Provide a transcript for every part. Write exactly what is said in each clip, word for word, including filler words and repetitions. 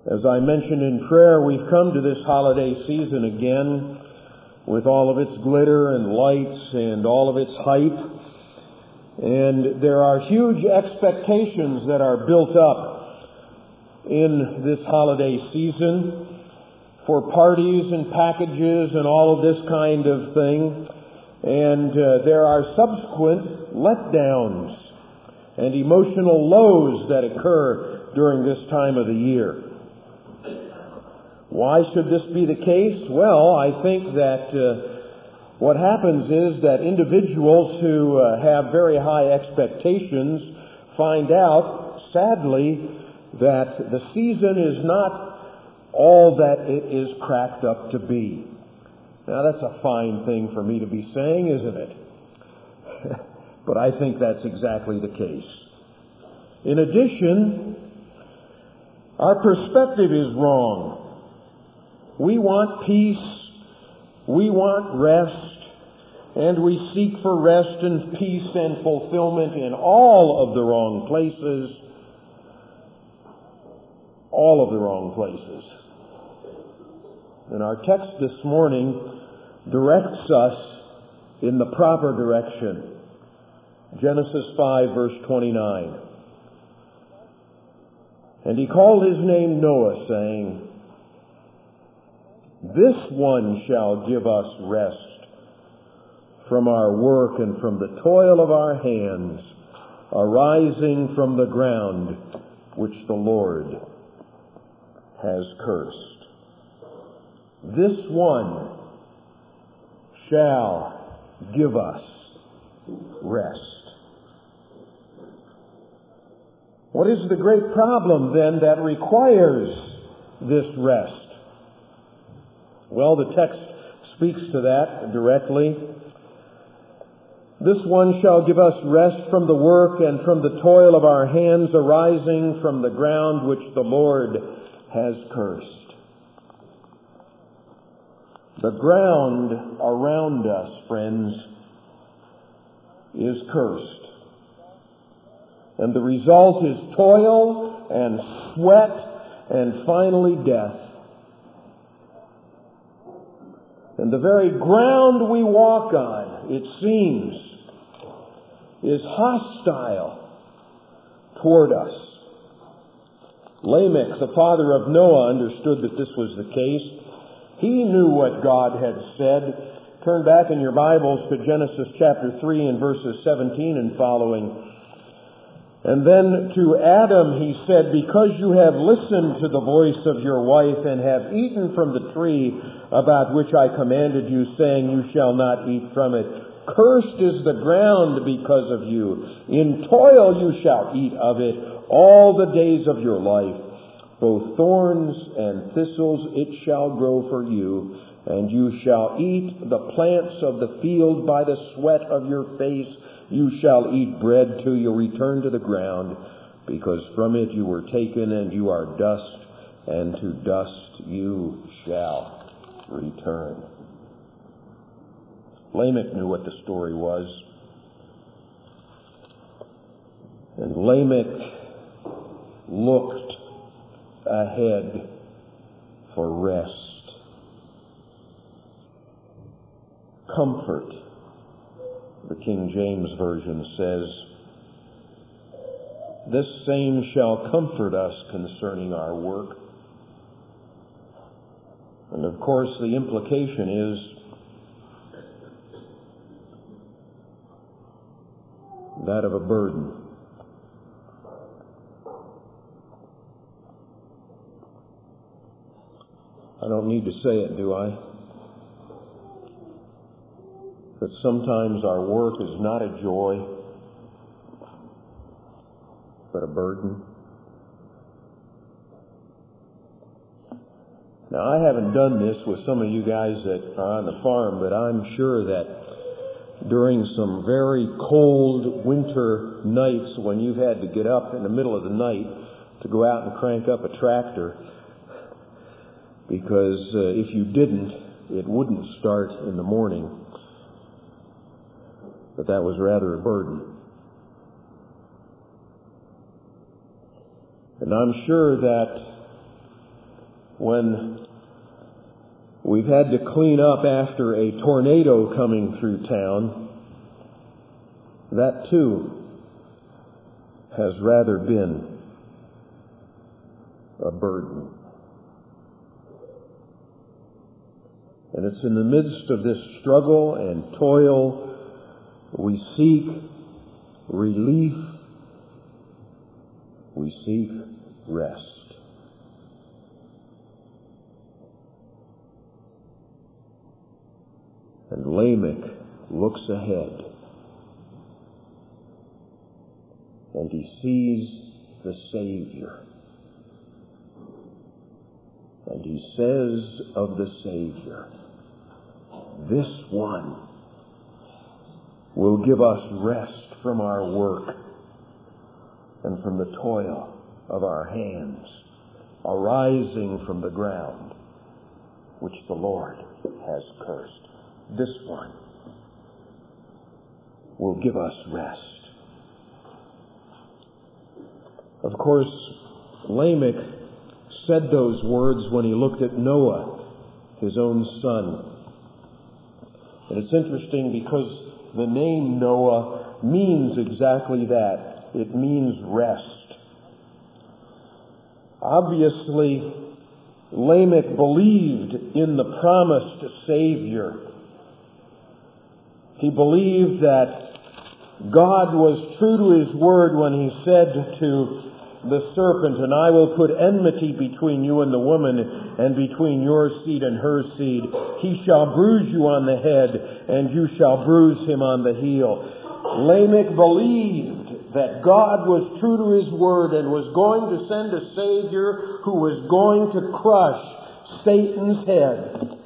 As I mentioned in prayer, we've come to this holiday season again with all of its glitter and lights and all of its hype. And there are huge expectations that are built up in this holiday season for parties and packages and all of this kind of thing. And uh, there are subsequent letdowns and emotional lows that occur during this time of the year. Why should this be the case? Well, I think that uh, what happens is that individuals who uh, have very high expectations find out, sadly, that the season is not all that it is cracked up to be. Now, that's a fine thing for me to be saying, isn't it? But I think that's exactly the case. In addition, our perspective is wrong. We want peace, we want rest, and we seek for rest and peace and fulfillment in all of the wrong places, all of the wrong places. And our text this morning directs us in the proper direction. Genesis five, verse twenty-nine. And he called his name Noah, saying, "This one shall give us rest from our work and from the toil of our hands, arising from the ground which the Lord has cursed." This one shall give us rest. What is the great problem then that requires this rest? Well, the text speaks to that directly. This one shall give us rest from the work and from the toil of our hands, arising from the ground which the Lord has cursed. The ground around us, friends, is cursed. And the result is toil and sweat and finally death. And the very ground we walk on, it seems, is hostile toward us. Lamech, the father of Noah, understood that this was the case. He knew what God had said. Turn back in your Bibles to Genesis chapter three and verses seventeen and following. And then to Adam he said, "Because you have listened to the voice of your wife and have eaten from the tree about which I commanded you, saying, you shall not eat from it. Cursed is the ground because of you. In toil you shall eat of it all the days of your life. Both thorns and thistles it shall grow for you, and you shall eat the plants of the field by the sweat of your face. You shall eat bread till you return to the ground, because from it you were taken, and you are dust, and to dust you shall return." Lamech knew what the story was. And Lamech looked ahead for rest, comfort. The King James Version says, "This same shall comfort us concerning our work." And of course the implication is that of a burden. I don't need to say it, do I? That sometimes our work is not a joy, but a burden. Now, I haven't done this with some of you guys that are on the farm, but I'm sure that during some very cold winter nights when you've had to get up in the middle of the night to go out and crank up a tractor, because uh, if you didn't, it wouldn't start in the morning. But that was rather a burden. And I'm sure that when we've had to clean up after a tornado coming through town, that too has rather been a burden. And it's in the midst of this struggle and toil we seek relief, we seek rest. And Lamech looks ahead, and he sees the Savior. And he says of the Savior, this one will give us rest from our work and from the toil of our hands, arising from the ground which the Lord has cursed. This one will give us rest. Of course, Lamech said those words when he looked at Noah, his own son. And it's interesting because the name Noah means exactly that. It means rest. Obviously, Lamech believed in the promised Savior. He believed that God was true to His word when He said to the serpent, and I will put enmity between you and the woman, and between your seed and her seed. He shall bruise you on the head, and you shall bruise him on the heel. Lamech believed that God was true to His word and was going to send a Savior who was going to crush Satan's head.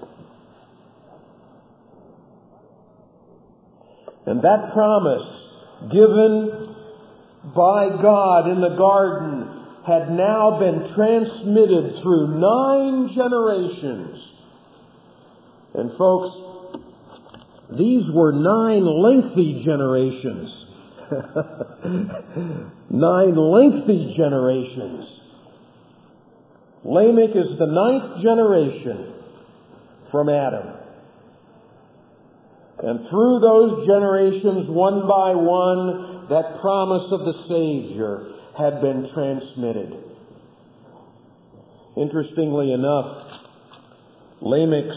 And that promise given by God in the garden had now been transmitted through nine generations. And folks, these were nine lengthy generations. Nine lengthy generations. Lamech is the ninth generation from Adam. And through those generations, one by one, that promise of the Savior had been transmitted. Interestingly enough, Lamech's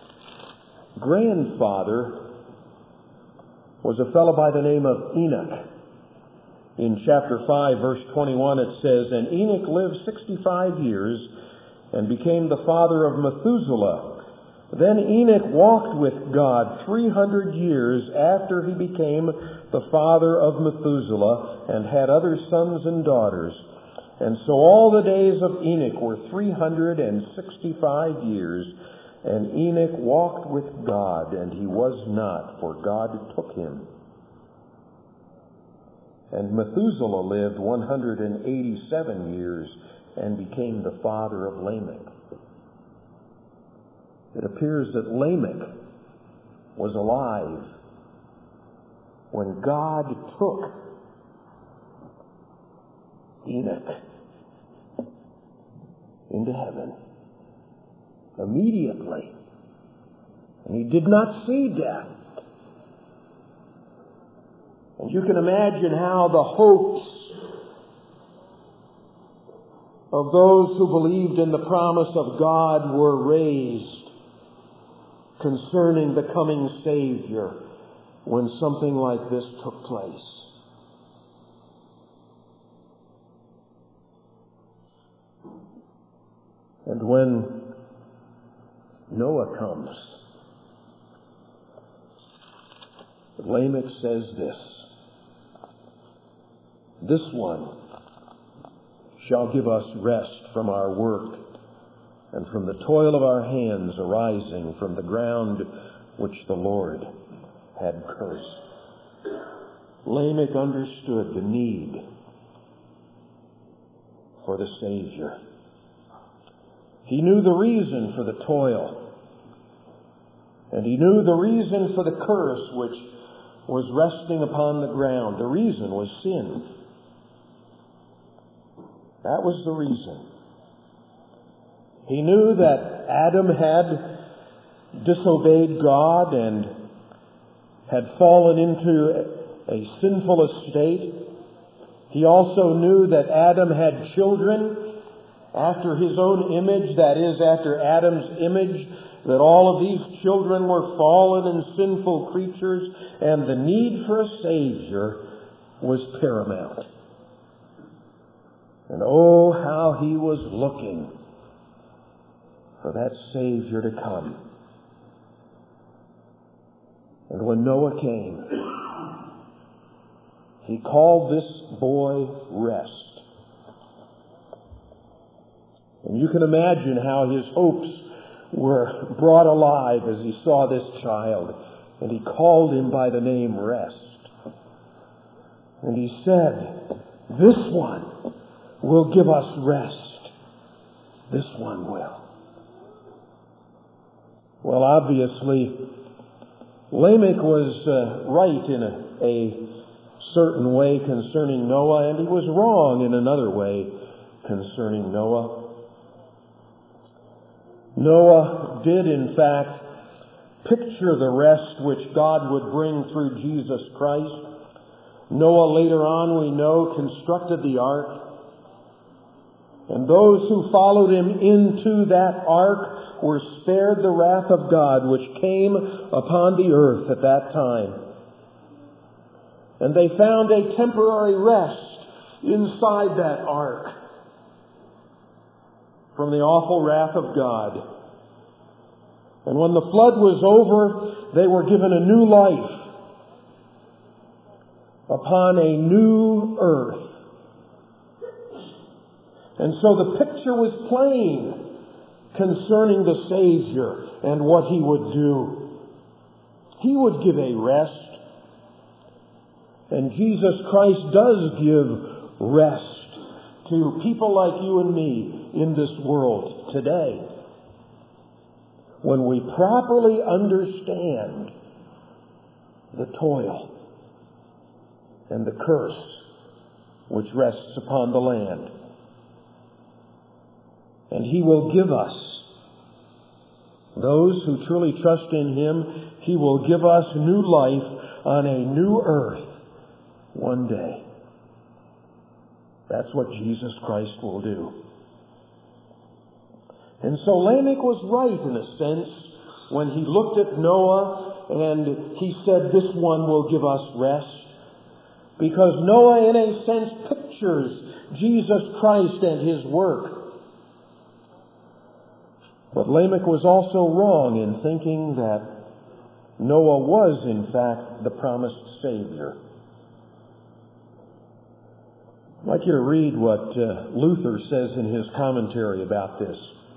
grandfather was a fellow by the name of Enoch. In chapter five, verse twenty-one, it says, and Enoch lived sixty-five years and became the father of Methuselah. Then Enoch walked with God three hundred years after he became the father of Methuselah and had other sons and daughters. And so all the days of Enoch were three hundred sixty-five years, and Enoch walked with God, and he was not, for God took him. And Methuselah lived one hundred eighty-seven years and became the father of Lamech. It appears that Lamech was alive when God took Enoch into heaven immediately. And he did not see death. And you can imagine how the hopes of those who believed in the promise of God were raised concerning the coming Savior when something like this took place. And when Noah comes, Lamech says this, this one shall give us rest from our work and from the toil of our hands arising from the ground which the Lord had cursed. Lamech understood the need for the Savior. He knew the reason for the toil, and he knew the reason for the curse which was resting upon the ground. The reason was sin. That was the reason. He knew that Adam had disobeyed God and had fallen into a sinful estate. He also knew that Adam had children after his own image, that is, after Adam's image, that all of these children were fallen and sinful creatures, and the need for a Savior was paramount. And oh, how he was looking for that Savior to come. And when Noah came, he called this boy Rest. And you can imagine how his hopes were brought alive as he saw this child. And he called him by the name Rest. And he said, this one will give us rest. This one will. Well, obviously, Lamech was uh, right in a, a certain way concerning Noah, and he was wrong in another way concerning Noah. Noah did, in fact, picture the rest which God would bring through Jesus Christ. Noah, later on, we know, constructed the ark. And those who followed him into that ark were spared the wrath of God which came upon the earth at that time. And they found a temporary rest inside that ark from the awful wrath of God. And when the flood was over, they were given a new life upon a new earth. And so the picture was plain concerning the Savior and what He would do. He would give a rest. And Jesus Christ does give rest to people like you and me in this world today, when we properly understand the toil and the curse which rests upon the land. And He will give us, those who truly trust in Him, He will give us new life on a new earth one day. That's what Jesus Christ will do. And so Lamech was right in a sense when he looked at Noah and he said, this one will give us rest. Because Noah, in a sense, pictures Jesus Christ and His work. But Lamech was also wrong in thinking that Noah was, in fact, the promised Savior. I'd like you to read what uh, Luther says in his commentary about this.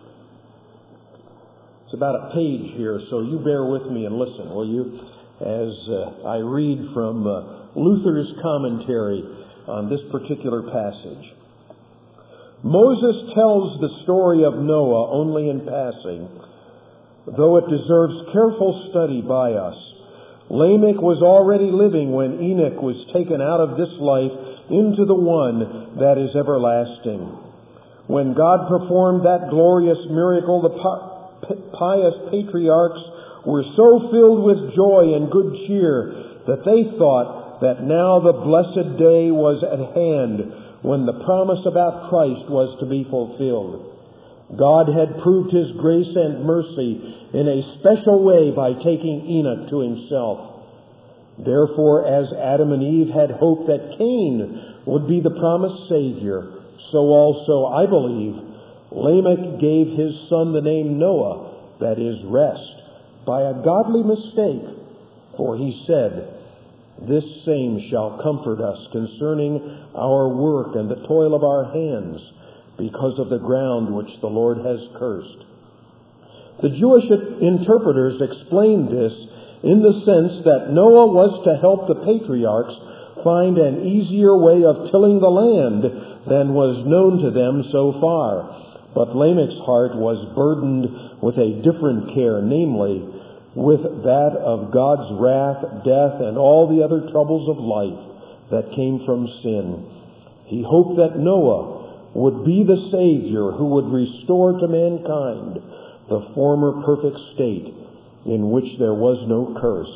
It's about a page here, so you bear with me and listen, will you, as uh, I read from uh, Luther's commentary on this particular passage. Moses tells the story of Noah only in passing, though it deserves careful study by us. Lamech was already living when Enoch was taken out of this life into the one that is everlasting. When God performed that glorious miracle, the pious patriarchs were so filled with joy and good cheer that they thought that now the blessed day was at hand when the promise about Christ was to be fulfilled. God had proved His grace and mercy in a special way by taking Enoch to Himself. Therefore, as Adam and Eve had hoped that Cain would be the promised Savior, so also, I believe, Lamech gave his son the name Noah, that is, rest, by a godly mistake. For he said, this same shall comfort us concerning our work and the toil of our hands, because of the ground which the Lord has cursed. The Jewish interpreters explained this in the sense that Noah was to help the patriarchs find an easier way of tilling the land than was known to them so far. But Lamech's heart was burdened with a different care, namely, with that of God's wrath, death, and all the other troubles of life that came from sin. He hoped that Noah would be the Savior who would restore to mankind the former perfect state in which there was no curse.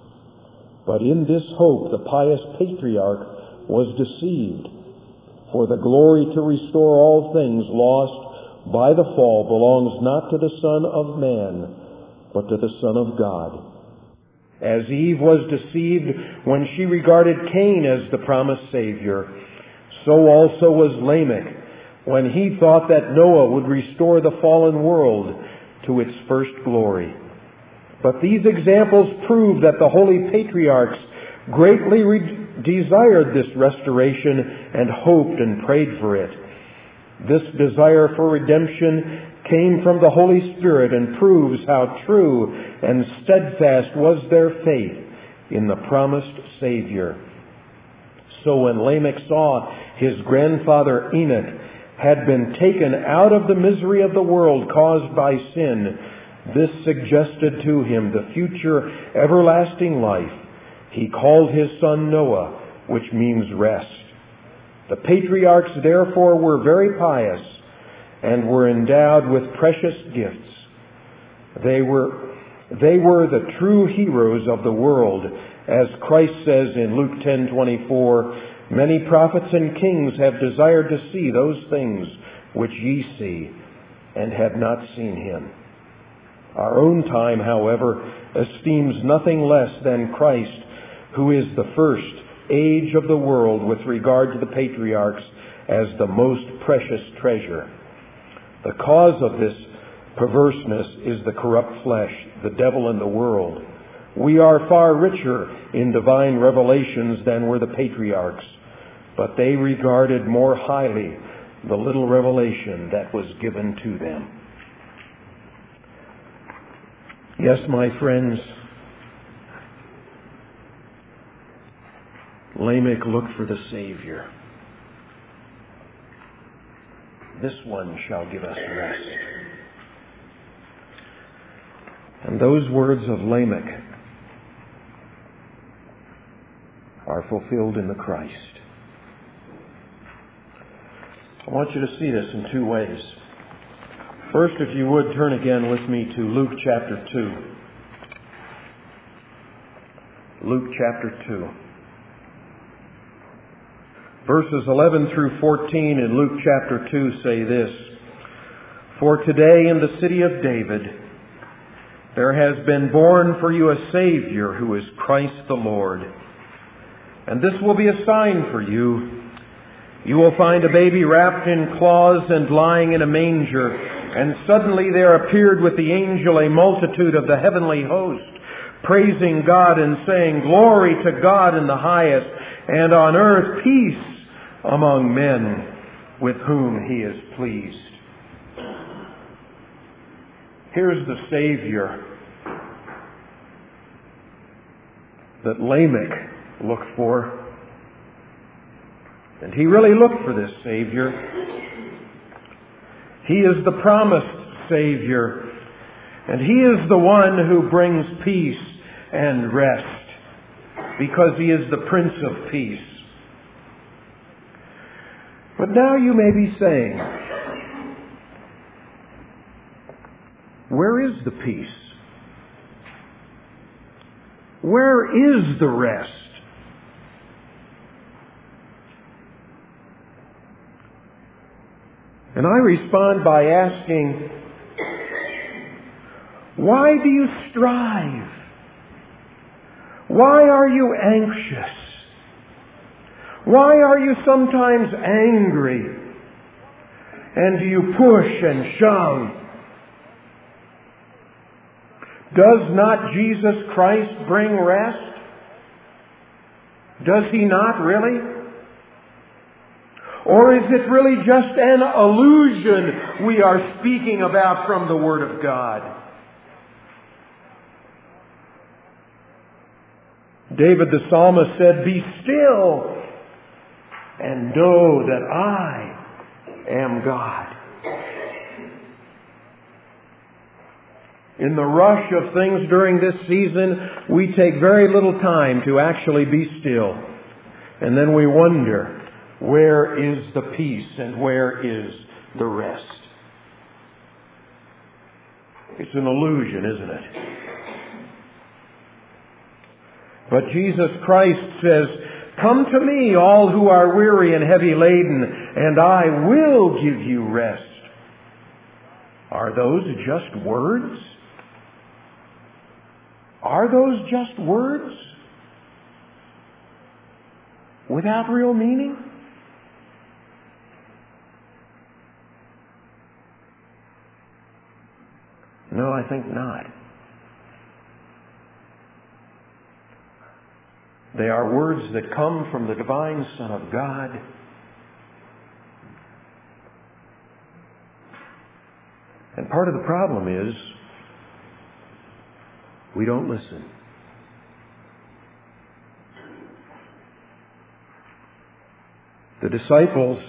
But in this hope the pious patriarch was deceived, for the glory to restore all things lost by the fall belongs not to the Son of Man, but to the Son of God. As Eve was deceived when she regarded Cain as the promised Savior, so also was Lamech when he thought that Noah would restore the fallen world to its first glory. But these examples prove that the holy patriarchs greatly re- desired this restoration and hoped and prayed for it. This desire for redemption came from the Holy Spirit and proves how true and steadfast was their faith in the promised Savior. So when Lamech saw his grandfather Enoch had been taken out of the misery of the world caused by sin, this suggested to him the future everlasting life. He called his son Noah, which means rest. The patriarchs therefore were very pious and were endowed with precious gifts. They were, they were the true heroes of the world, as Christ says in Luke ten twenty-four, "Many prophets and kings have desired to see those things which ye see, and have not seen him." Our own time, however, esteems nothing less than Christ, who is the first age of the world with regard to the patriarchs, as the most precious treasure. The cause of this perverseness is the corrupt flesh, the devil, and the world. We are far richer in divine revelations than were the patriarchs, but they regarded more highly the little revelation that was given to them. Yes, my friends, Lamech looked for the Savior. This one shall give us rest. And those words of Lamech are fulfilled in the Christ. I want you to see this in two ways. First, if you would, turn again with me to Luke chapter two. Luke chapter two. Verses eleven through fourteen in Luke chapter two say this: "For today in the city of David there has been born for you a Savior who is Christ the Lord. And this will be a sign for you. You will find a baby wrapped in cloths and lying in a manger. And suddenly there appeared with the angel a multitude of the heavenly host, praising God and saying, 'Glory to God in the highest, and on earth peace among men with whom he is pleased.'" Here's the Savior that Lamech looked for. And he really looked for this Savior. He is the promised Savior. And he is the one who brings peace and rest, because he is the Prince of Peace. But now you may be saying, where is the peace? Where is the rest? And I respond by asking, why do you strive? Why are you anxious? Why are you sometimes angry? And do you push and shove? Does not Jesus Christ bring rest? Does he not really? Or is it really just an illusion we are speaking about from the Word of God? David the psalmist said, "Be still and know that I am God." In the rush of things during this season, we take very little time to actually be still. And then we wonder, Where is the peace and where is the rest? It's an illusion, isn't it? But Jesus Christ says, "Come to me, all who are weary and heavy laden, and I will give you rest." Are those just words? Are those just words? Without real meaning? No, I think not. They are words that come from the divine Son of God. And part of the problem is we don't listen. The disciples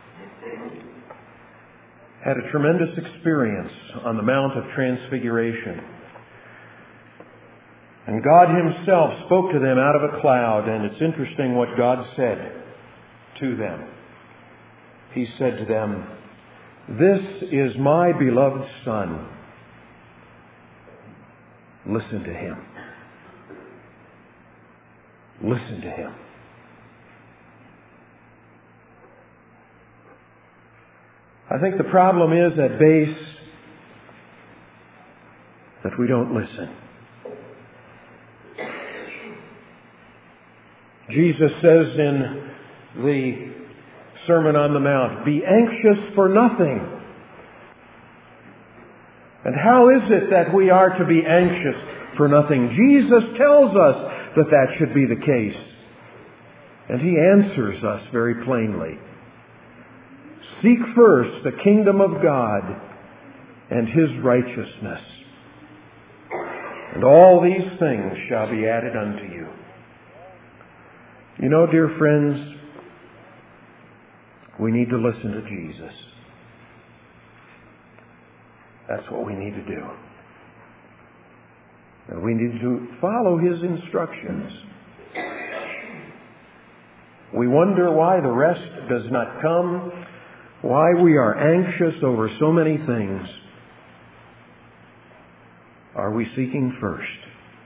had a tremendous experience on the Mount of Transfiguration. And God Himself spoke to them out of a cloud, and it's interesting what God said to them. He said to them, "This is my beloved Son. Listen to Him." Listen to Him. I think the problem is at base that we don't listen. Jesus says in the Sermon on the Mount, "Be anxious for nothing." And how is it that we are to be anxious for nothing? Jesus tells us that that should be the case. And He answers us very plainly. "Seek first the kingdom of God and His righteousness, and all these things shall be added unto you." You know, dear friends, we need to listen to Jesus. That's what we need to do. And we need to follow His instructions. We wonder why the rest does not come, why we are anxious over so many things. Are we seeking first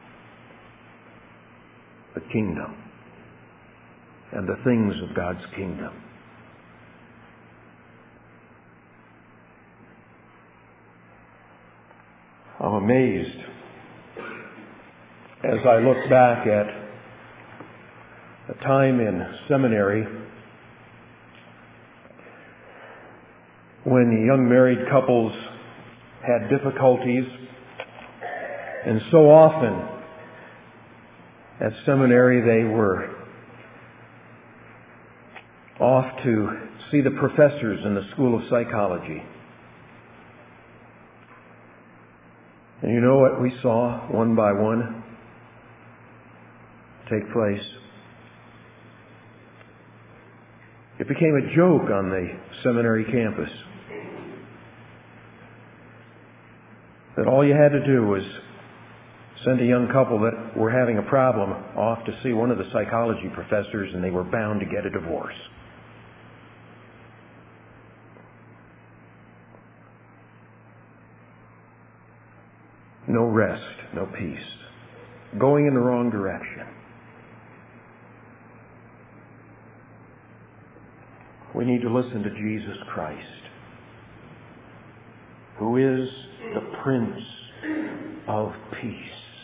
the kingdom and the things of God's kingdom? I'm amazed as I look back at a time in seminary when young married couples had difficulties, and so often at seminary they were off to see the professors in the School of Psychology. And you know what we saw one by one take place? It became a joke on the seminary campus that all you had to do was send a young couple that were having a problem off to see one of the psychology professors, and they were bound to get a divorce. No rest, no peace. Going in the wrong direction. We need to listen to Jesus Christ, who is the Prince of Peace.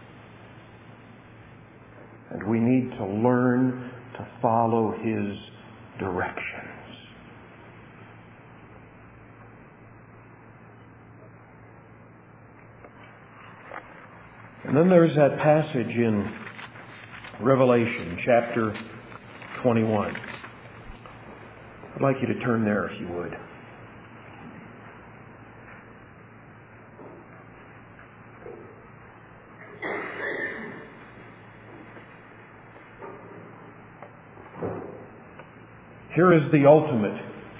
And we need to learn to follow His directions. And then there's that passage in Revelation chapter twenty-one. I'd like you to turn there if you would. Here is the ultimate.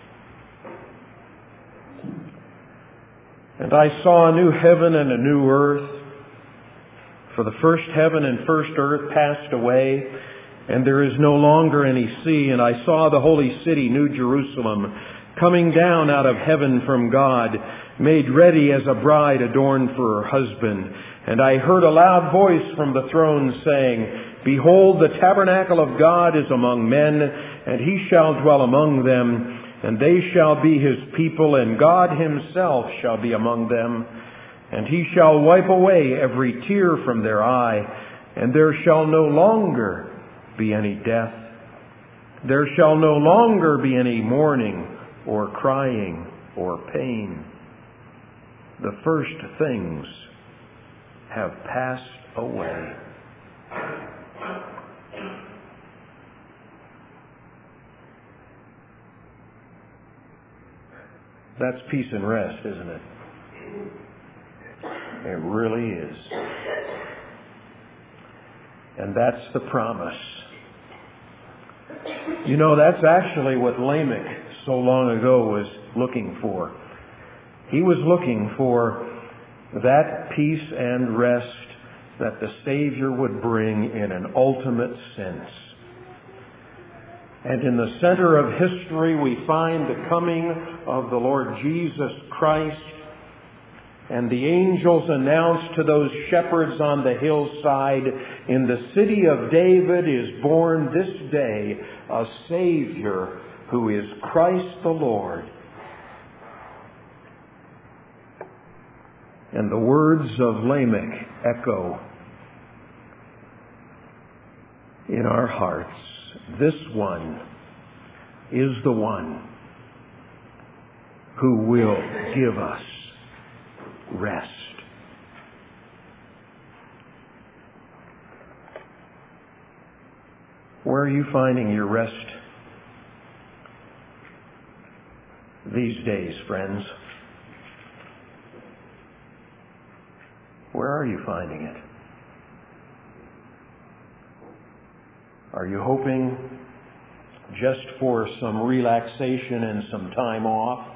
"And I saw a new heaven and a new earth, for the first heaven and first earth passed away, and there is no longer any sea. And I saw the holy city, New Jerusalem, coming down out of heaven from God, made ready as a bride adorned for her husband. And I heard a loud voice from the throne saying, Behold, the tabernacle of God is among men, and he shall dwell among them, and they shall be his people, and God himself shall be among them. And he shall wipe away every tear from their eye, and there shall no longer be any death. There shall no longer be any mourning, or crying, or pain. The first things have passed away. That's peace and rest, isn't it? It really is. And that's the promise. You know, that's actually what Lamech so long ago was looking for. He was looking for that peace and rest that the Savior would bring in an ultimate sense. And in the center of history, we find the coming of the Lord Jesus Christ. And the angels announced to those shepherds on the hillside, in the city of David is born this day a Savior who is Christ the Lord. And the words of Lamech echo in our hearts. This one is the one who will give us rest. Where are you finding your rest these days, friends? Where are you finding it? Are you hoping just for some relaxation and some time off?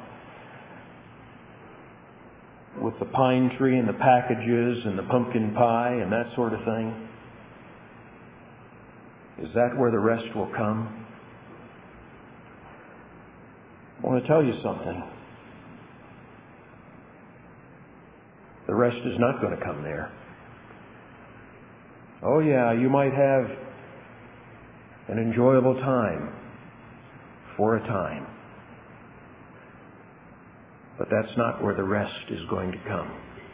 With the pine tree and the packages and the pumpkin pie and that sort of thing? Is that where the rest will come? I want to tell you something. The rest is not going to come there. Oh yeah, you might have an enjoyable time for a time. But that's not where the rest is going to come.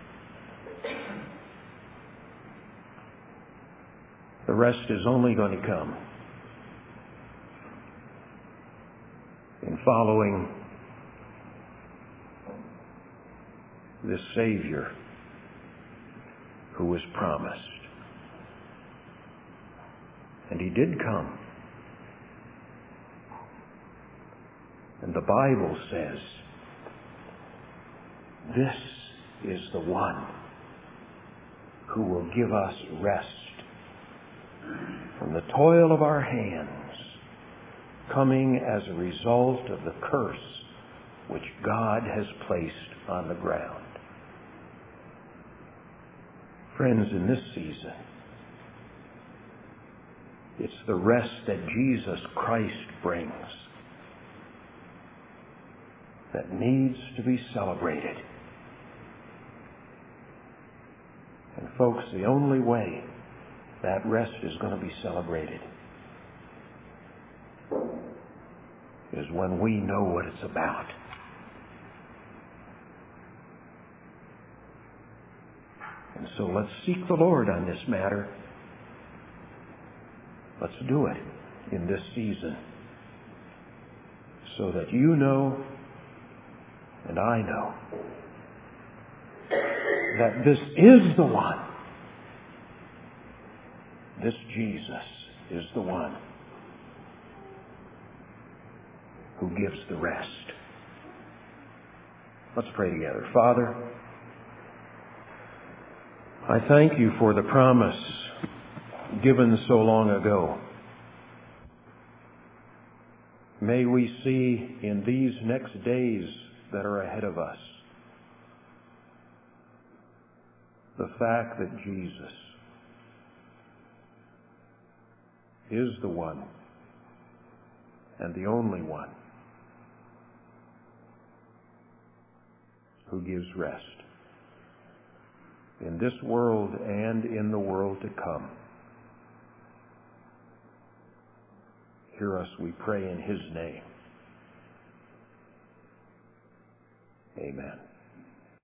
The rest is only going to come in following this Savior who was promised. And he did come. And the Bible says, this is the one who will give us rest from the toil of our hands, coming as a result of the curse which God has placed on the ground. Friends, in this season, it's the rest that Jesus Christ brings that needs to be celebrated. And folks, the only way that rest is going to be celebrated is when we know what it's about. And so let's seek the Lord on this matter. Let's do it in this season so that you know and I know that this is the one. This Jesus is the one who gives the rest. Let's pray together. Father, I thank you for the promise given so long ago. May we see in these next days that are ahead of us the fact that Jesus is the one and the only one who gives rest in this world and in the world to come. Hear us, we pray, in His name. Amen.